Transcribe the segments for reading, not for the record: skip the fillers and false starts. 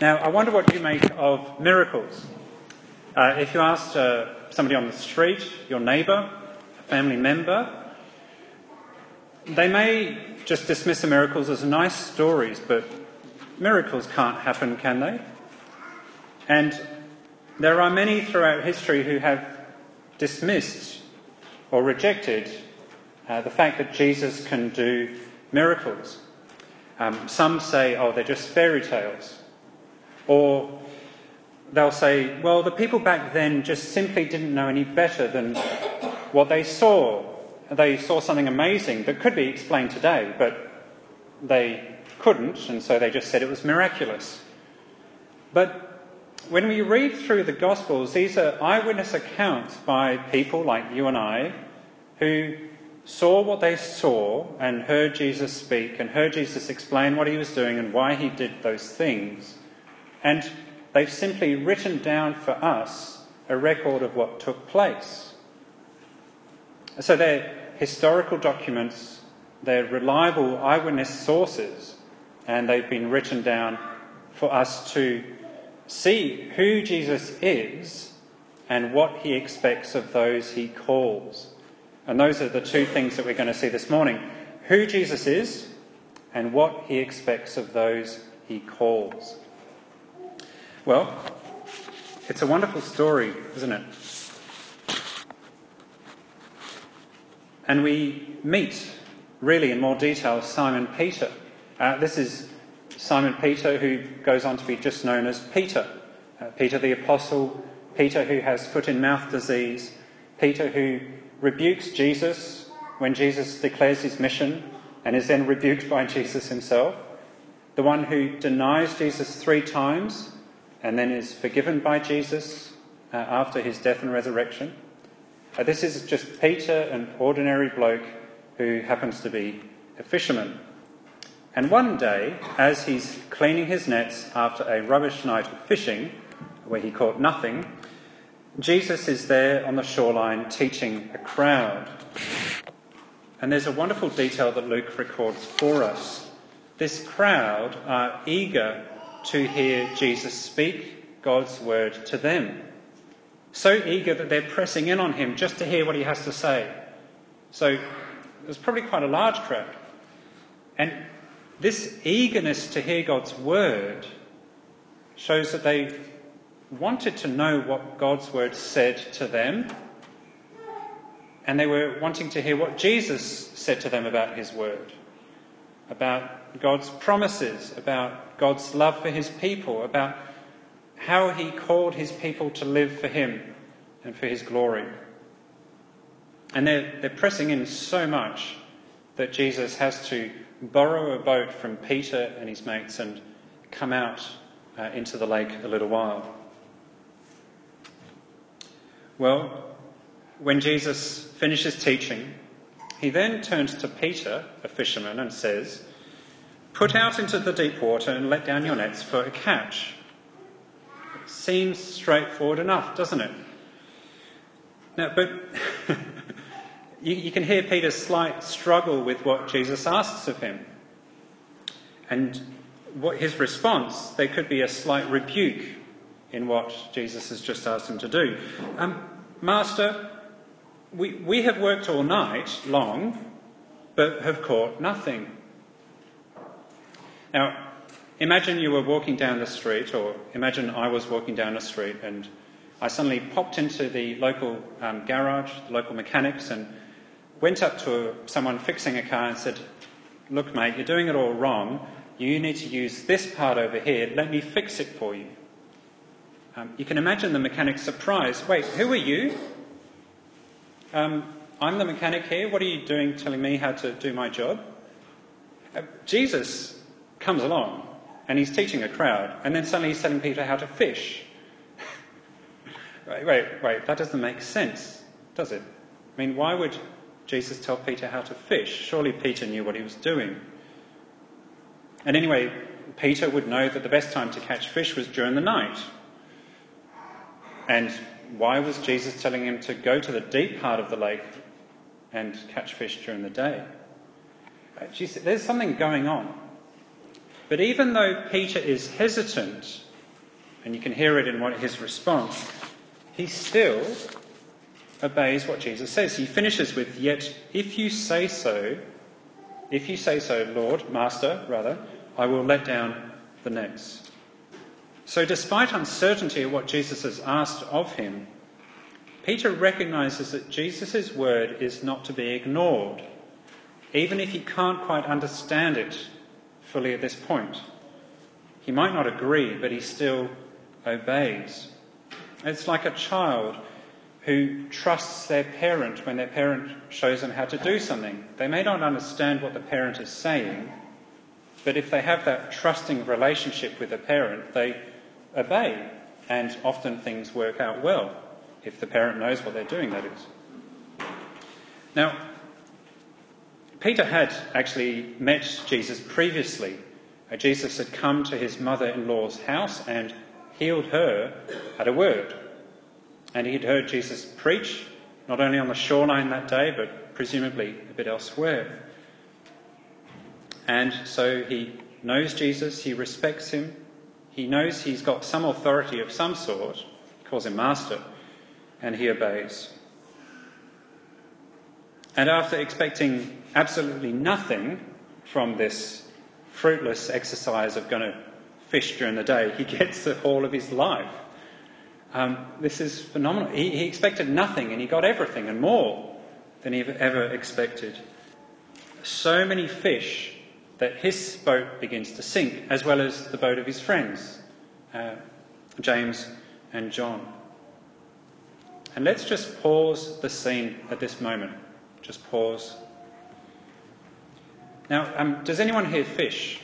Now, I wonder what you make of miracles. If you asked somebody on the street, your neighbour, a family member, they may just dismiss the miracles as nice stories, but miracles can't happen, can they? And there are many throughout history who have dismissed or rejected the fact that Jesus can do miracles. Some say, oh, they're just fairy tales. Or they'll say, well, the people back then just simply didn't know any better than what they saw. They saw something amazing that could be explained today, but they couldn't, and so they just said it was miraculous. But when we read through the Gospels, these are eyewitness accounts by people like you and I who saw what they saw and heard Jesus speak and heard Jesus explain what he was doing and why he did those things. And they've simply written down for us a record of what took place. So they're historical documents, they're reliable eyewitness sources, and they've been written down for us to see who Jesus is and what he expects of those he calls. And those are the two things that we're going to see this morning. Who Jesus is and what he expects of those he calls. Well, it's a wonderful story, isn't it? And we meet, really in more detail, Simon Peter. This is Simon Peter, who goes on to be just known as Peter. Peter the Apostle, Peter who has foot-and-mouth disease, Peter who rebukes Jesus when Jesus declares his mission and is then rebuked by Jesus himself, the one who denies Jesus 3 times and then is forgiven by Jesus after his death and resurrection. This is just Peter, an ordinary bloke who happens to be a fisherman. And one day, as he's cleaning his nets after a rubbish night of fishing, where he caught nothing, Jesus is there on the shoreline teaching a crowd. And there's a wonderful detail that Luke records for us. This crowd are eager to hear Jesus speak God's word to them. So eager that they're pressing in on him just to hear what he has to say. So there's probably quite a large crowd. And this eagerness to hear God's word shows that they wanted to know what God's word said to them, and they were wanting to hear what Jesus said to them about his word, about God's promises, about God's love for his people, about how he called his people to live for him and for his glory. And they're pressing in so much that Jesus has to borrow a boat from Peter and his mates and come out into the lake a little while. Well, when Jesus finishes teaching, he then turns to Peter, a fisherman, and says, "Put out into the deep water and let down your nets for a catch." It seems straightforward enough, doesn't it? Now, but you can hear Peter's slight struggle with what Jesus asks of him. And what his response, there could be a slight rebuke in what Jesus has just asked him to do. Master, we have worked all night long, but have caught nothing. Now, imagine you were walking down the street, or imagine I was walking down the street and I suddenly popped into the local garage, the local mechanics, and went up to someone fixing a car and said, "Look, mate, you're doing it all wrong. You need to use this part over here. Let me fix it for you." You can imagine the mechanic's surprise. "Wait, who are you?" "I'm the mechanic here. What are you doing telling me how to do my job?" Jesus comes along and he's teaching a crowd, and then suddenly he's telling Peter how to fish. Wait, that doesn't make sense, does it? I mean, why would Jesus tell Peter how to fish? Surely Peter knew what he was doing. And anyway, Peter would know that the best time to catch fish was during the night. And why was Jesus telling him to go to the deep part of the lake and catch fish during the day? There's something going on. But even though Peter is hesitant and you can hear it in his response, he still obeys what Jesus says. He finishes with, "Yet if you say so, Lord, Master, rather, I will let down the nets." So despite uncertainty of what Jesus has asked of him, Peter recognises that Jesus' word is not to be ignored, even if he can't quite understand it fully at this point. He might not agree, but he still obeys. It's like a child who trusts their parent when their parent shows them how to do something. They may not understand what the parent is saying, but if they have that trusting relationship with the parent, they obey, and often things work out well, if the parent knows what they're doing, that is. Now, Peter had actually met Jesus previously. Jesus had come to his mother-in-law's house and healed her at a word. And he'd heard Jesus preach, not only on the shoreline that day, but presumably a bit elsewhere. And so he knows Jesus, he respects him, he knows he's got some authority of some sort, he calls him Master, and he obeys. And after expecting absolutely nothing from this fruitless exercise of going to fish during the day, he gets the haul of his life. This is phenomenal. He expected nothing and he got everything and more than he ever expected. So many fish that his boat begins to sink, as well as the boat of his friends, James and John. And let's just pause the scene at this moment. Just pause. Now, does anyone here fish?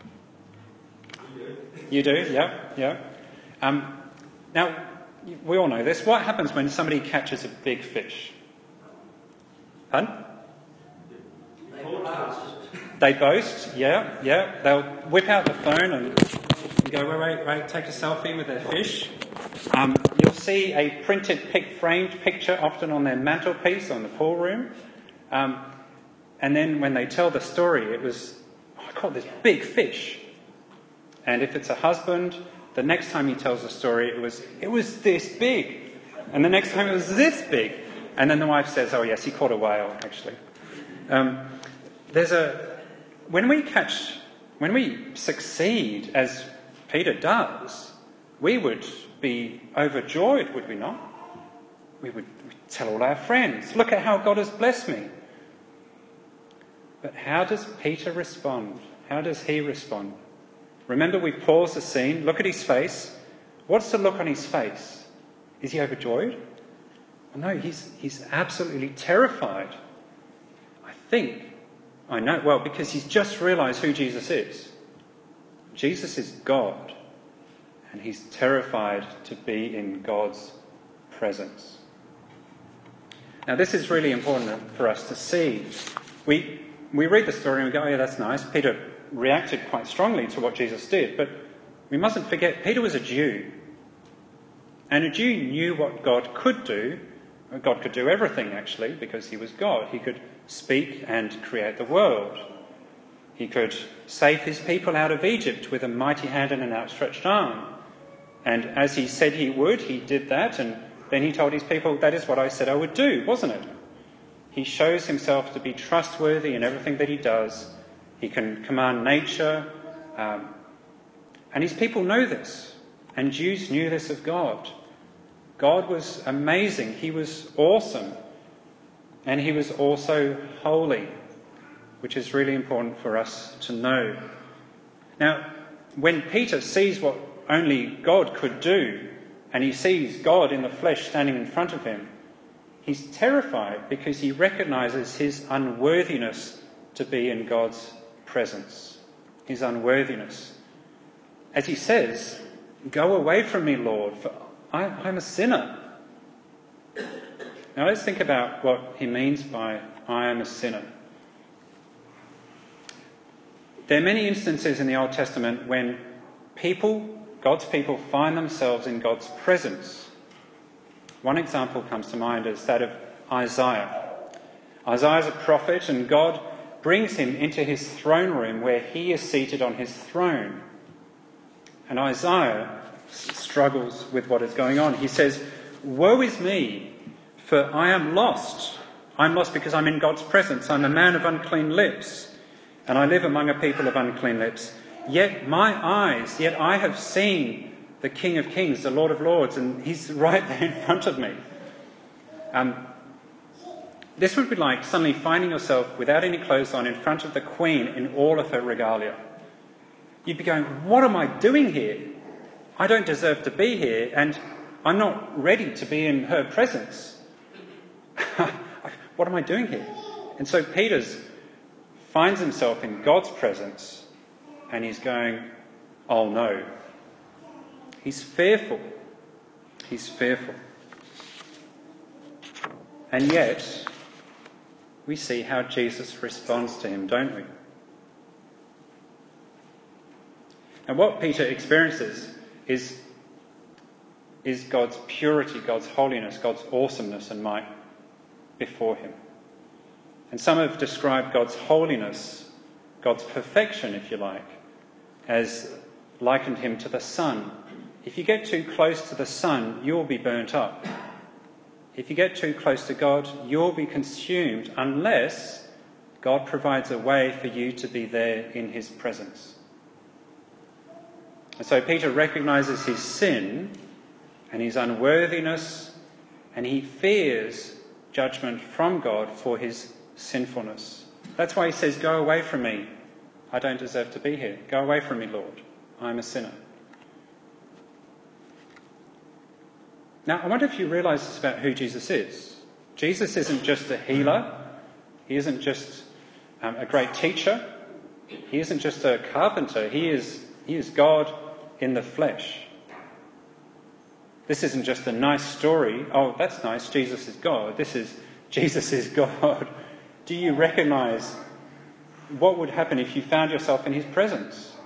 You do? Yeah. Now, we all know this. What happens when somebody catches a big fish? Pardon? They boast, yeah. They'll whip out the phone and go, wait, take a selfie with their fish. You'll see a printed, framed picture often on their mantelpiece on the pool room. And then when they tell the story, it was, I caught this big fish. And if it's a husband, the next time he tells the story, it was this big. And the next time it was this big. And then the wife says, oh yes, he caught a whale, actually. When we succeed, as Peter does, we would be overjoyed, would we not? We would tell all our friends, look at how God has blessed me. But how does Peter respond? How does he respond? Remember, we pause the scene, look at his face. What's the look on his face? Is he overjoyed? Well, no, he's absolutely terrified. I know, well, because he's just realised who Jesus is. Jesus is God, and he's terrified to be in God's presence. Now, this is really important for us to see. We read the story and we go, oh yeah, that's nice. Peter reacted quite strongly to what Jesus did, but we mustn't forget Peter was a Jew. And a Jew knew what God could do. God could do everything, actually, because he was God. He could speak and create the world. He could save his people out of Egypt with a mighty hand and an outstretched arm. And as he said he would, he did that, and then he told his people, that is what I said I would do, wasn't it? He shows himself to be trustworthy in everything that he does. He can command nature, and his people know this, and Jews knew this of God. God was amazing, he was awesome, and he was also holy, which is really important for us to know. Now, when Peter sees what only God could do, and he sees God in the flesh standing in front of him, he's terrified because he recognises his unworthiness to be in God's presence. His unworthiness. As he says, "Go away from me, Lord, for I'm a sinner." Now let's think about what he means by "I am a sinner." There are many instances in the Old Testament when God's people, find themselves in God's presence. One example comes to mind as that of Isaiah. Isaiah is a prophet, and God brings him into his throne room where he is seated on his throne. And Isaiah struggles with what is going on. He says, "Woe is me, for I am lost. I'm lost because I'm in God's presence. I'm a man of unclean lips, and I live among a people of unclean lips. Yet I have seen the King of Kings, the Lord of Lords," and he's right there in front of me. This would be like suddenly finding yourself without any clothes on in front of the Queen in all of her regalia. You'd be going, "What am I doing here? I don't deserve to be here, and I'm not ready to be in her presence. What am I doing here?" And so Peter finds himself in God's presence, and he's going, "Oh no." He's fearful. He's fearful. And yet, we see how Jesus responds to him, don't we? And what Peter experiences is God's purity, God's holiness, God's awesomeness and might before him. And some have described God's holiness, God's perfection, if you like, as likened him to the sun. If you get too close to the sun, you'll be burnt up. If you get too close to God, you'll be consumed unless God provides a way for you to be there in his presence. And so Peter recognises his sin and his unworthiness, and he fears judgment from God for his sinfulness. That's why he says, "Go away from me. I don't deserve to be here. Go away from me, Lord. I'm a sinner." Now, I wonder if you realise this about who Jesus is. Jesus isn't just a healer. He isn't just a great teacher. He isn't just a carpenter. He is God in the flesh. This isn't just a nice story. "Oh, that's nice. Jesus is God." This is Jesus is God. Do you recognise what would happen if you found yourself in his presence?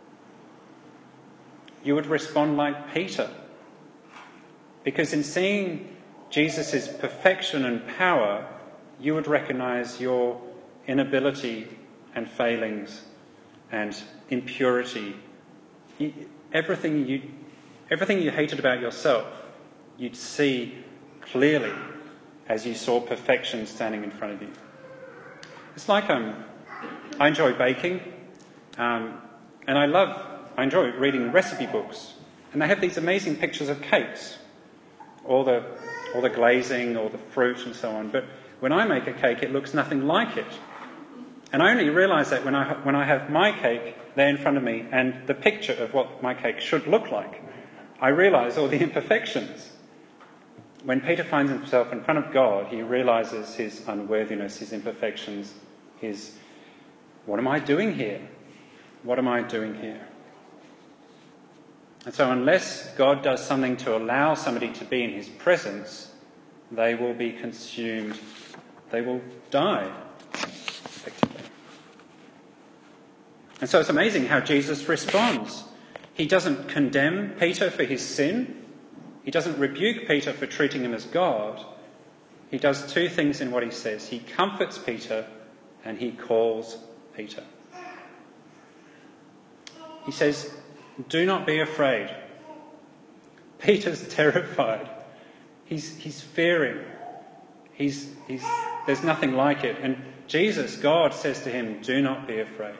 You would respond like Peter. Because in seeing Jesus' perfection and power, you would recognise your inability and failings and impurity. Everything you hated about yourself, you'd see clearly as you saw perfection standing in front of you. It's like I enjoy baking, and I enjoy reading recipe books, and they have these amazing pictures of cakes, all the glazing, all the fruit and so on. But when I make a cake, it looks nothing like it. And I only realise that when I have my cake there in front of me and the picture of what my cake should look like, I realise all the imperfections. When Peter finds himself in front of God, he realises his unworthiness, his imperfections, what am I doing here? What am I doing here? And so unless God does something to allow somebody to be in his presence, they will be consumed. They will die, effectively. And so it's amazing how Jesus responds. He doesn't condemn Peter for his sin. He doesn't rebuke Peter for treating him as God. He does two things in what he says. He comforts Peter and he calls Peter. He says, "Do not be afraid." Peter's terrified. He's fearing. There's nothing like it. And Jesus, God, says to him, "Do not be afraid."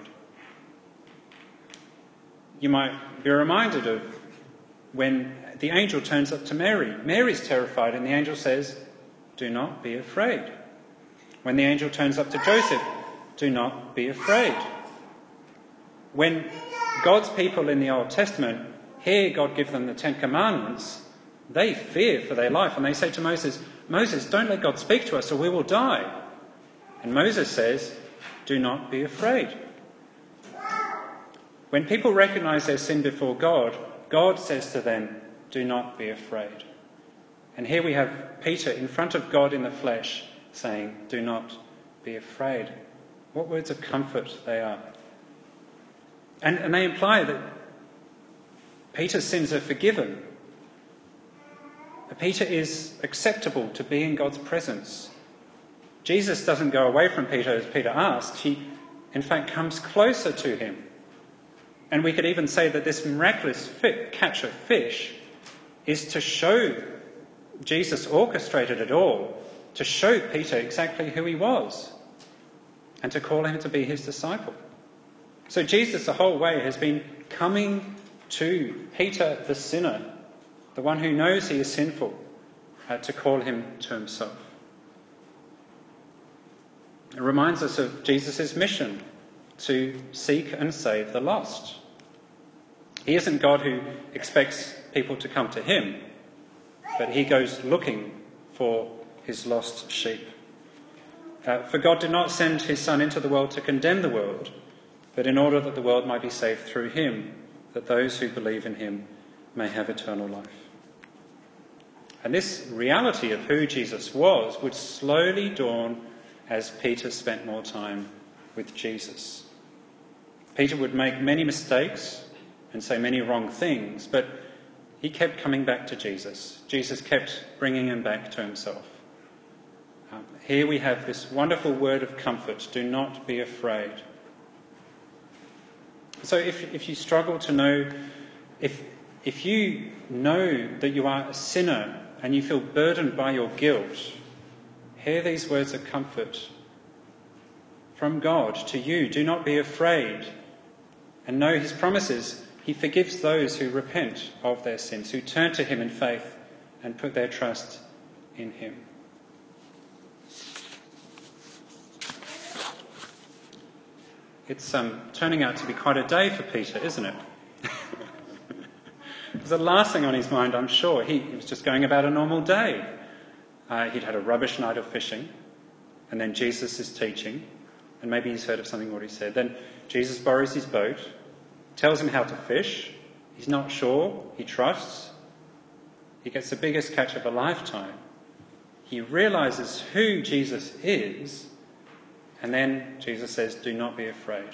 You might be reminded of when the angel turns up to Mary. Mary's terrified, and the angel says, "Do not be afraid." When the angel turns up to Joseph, "Do not be afraid." When God's people in the Old Testament hear God give them the Ten Commandments, they fear for their life, and they say to Moses, "Moses, don't let God speak to us or we will die." And Moses says, "Do not be afraid." When people recognise their sin before God, God says to them, "Do not be afraid." And here we have Peter in front of God in the flesh saying, "Do not be afraid." What words of comfort they are. And they imply that Peter's sins are forgiven. Peter is acceptable to be in God's presence. Jesus doesn't go away from Peter as Peter asks. He, in fact, comes closer to him. And we could even say that this miraculous catch of fish is to show Jesus orchestrated it all, to show Peter exactly who he was and to call him to be his disciple. So Jesus the whole way has been coming to Peter the sinner, the one who knows he is sinful, to call him to himself. It reminds us of Jesus' mission to seek and save the lost. He isn't God who expects people to come to him, but he goes looking for his lost sheep. For God did not send his Son into the world to condemn the world, but in order that the world might be saved through him, that those who believe in him may have eternal life. And this reality of who Jesus was would slowly dawn as Peter spent more time with Jesus. Peter would make many mistakes and say many wrong things, but he kept coming back to Jesus. Jesus kept bringing him back to himself. Here we have this wonderful word of comfort: do not be afraid. So if you struggle to know, if you know that you are a sinner and you feel burdened by your guilt, hear these words of comfort from God to you. Do not be afraid, and know his promises. He forgives those who repent of their sins, who turn to him in faith and put their trust in him. It's turning out to be quite a day for Peter, isn't it? It was the last thing on his mind, I'm sure. He was just going about a normal day. He'd had a rubbish night of fishing, and then Jesus is teaching, and maybe he's heard of something what he said. Then Jesus borrows his boat, tells him how to fish. He's not sure. He trusts. He gets the biggest catch of a lifetime. He realises who Jesus is, and then Jesus says, do not be afraid.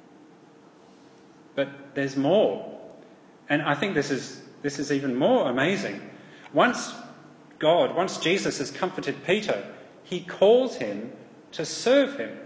But there's more. And I think this is even more amazing. Once Jesus has comforted Peter, he calls him to serve him.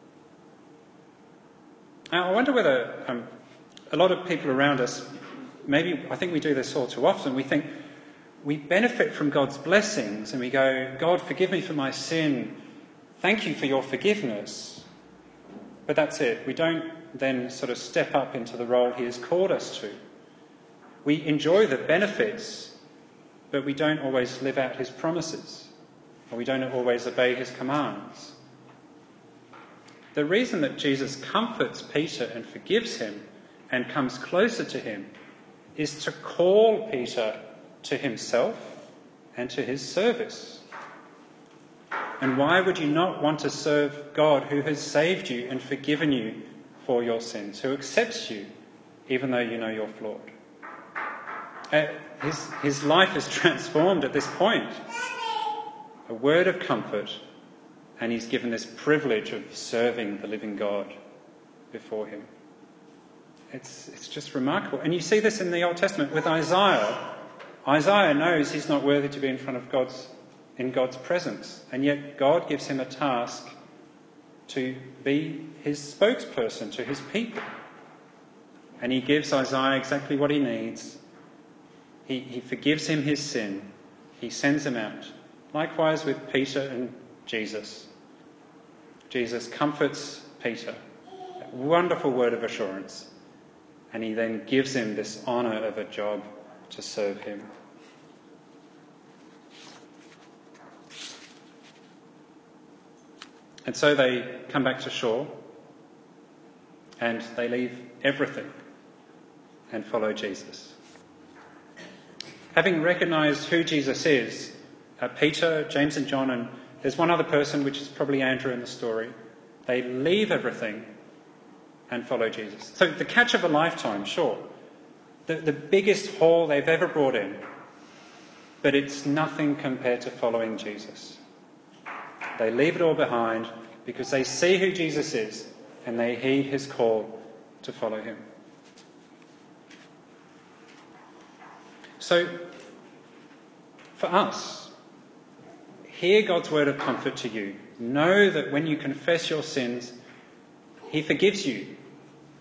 Now, I wonder whether a lot of people around us, I think we do this all too often. We think we benefit from God's blessings and we go, God, forgive me for my sin. Thank you for your forgiveness. But that's it. We don't then sort of step up into the role he has called us to. We enjoy the benefits, but we don't always live out his promises, or we don't always obey his commands. The reason that Jesus comforts Peter and forgives him and comes closer to him is to call Peter to himself and to his service. And why would you not want to serve God who has saved you and forgiven you for your sins, who accepts you even though you know you're flawed? His life is transformed at this point. A word of comfort, and he's given this privilege of serving the living God before him. It's just remarkable. And you see this in the Old Testament with Isaiah. Isaiah knows he's not worthy to be in front of God's presence, and yet God gives him a task to be his spokesperson to his people. And he gives Isaiah exactly what he needs. He forgives him his sin. He sends him out. Likewise with Peter and Jesus. Jesus comforts Peter. A wonderful word of assurance. And he then gives him this honour of a job to serve him. And so they come back to shore and they leave everything and follow Jesus. Having recognised who Jesus is, Peter, James and John, and there's one other person, which is probably Andrew in the story, they leave everything and follow Jesus. So the catch of a lifetime, sure. The biggest haul they've ever brought in, but it's nothing compared to following Jesus. They leave it all behind because they see who Jesus is and they heed his call to follow him. So, for us, hear God's word of comfort to you. Know that when you confess your sins, he forgives you.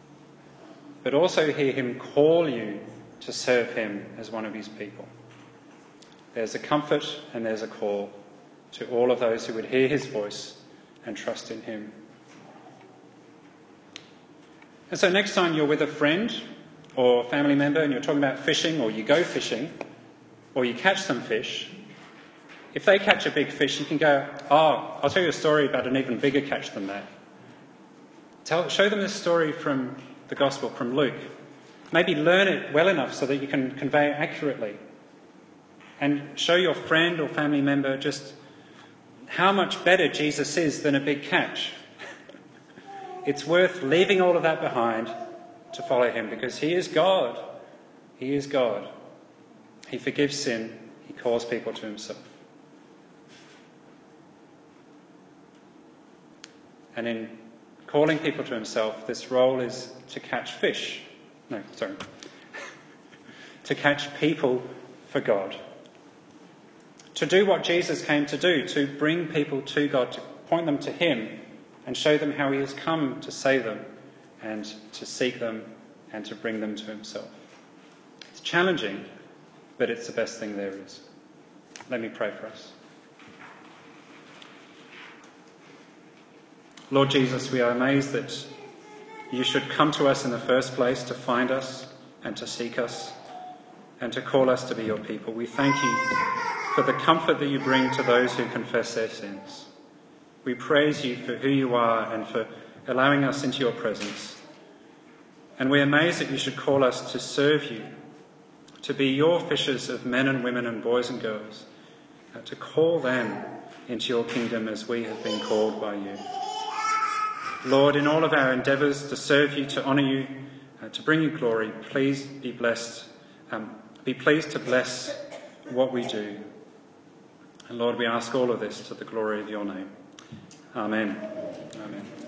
But also hear him call you to serve him as one of his people. there's a comfort and there's a call to all of those who would hear his voice and trust in him. And so next time you're with a friend or family member and you're talking about fishing, or you go fishing, or you catch some fish, if they catch a big fish, you can go, "Oh, I'll tell you a story about an even bigger catch than that." Show them this story from the Gospel, from Luke. Maybe learn it well enough so that you can convey it accurately. And show your friend or family member just how much better Jesus is than a big catch. It's worth leaving all of that behind to follow him, because he is God. He is God. He forgives sin. He calls people to himself. And in calling people to himself, this role is to catch fish. To catch people for God. To do what Jesus came to do, to bring people to God, to point them to him and show them how he has come to save them and to seek them and to bring them to himself. It's challenging, but it's the best thing there is. Let me pray for us. Lord Jesus, we are amazed that you should come to us in the first place to find us and to seek us and to call us to be your people. We thank you for the comfort that you bring to those who confess their sins. We praise you for who you are and for allowing us into your presence. And we're amazed that you should call us to serve you, to be your fishers of men and women and boys and girls, to call them into your kingdom as we have been called by you. Lord, in all of our endeavours to serve you, to honour you, to bring you glory, please be blessed. Be pleased to bless what we do. And Lord, we ask all of this to the glory of your name. Amen. Amen.